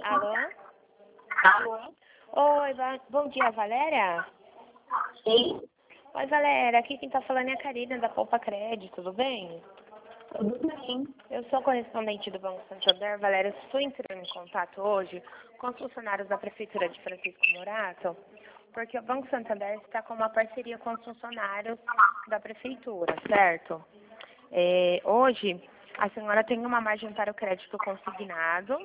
Alô? Alô? Oi, bom dia, Valéria? Sim, Oi, Valéria, aqui quem tá falando é a Karina da Poupa Crédito, tudo bem? tudo bem. Eu sou correspondente do Banco Santander, Valéria, estou entrando em contato hoje com os funcionários da Prefeitura de Francisco Morato, porque o Banco Santander está com uma parceria com os funcionários da Prefeitura, certo? Hoje, a senhora tem uma margem para o crédito consignado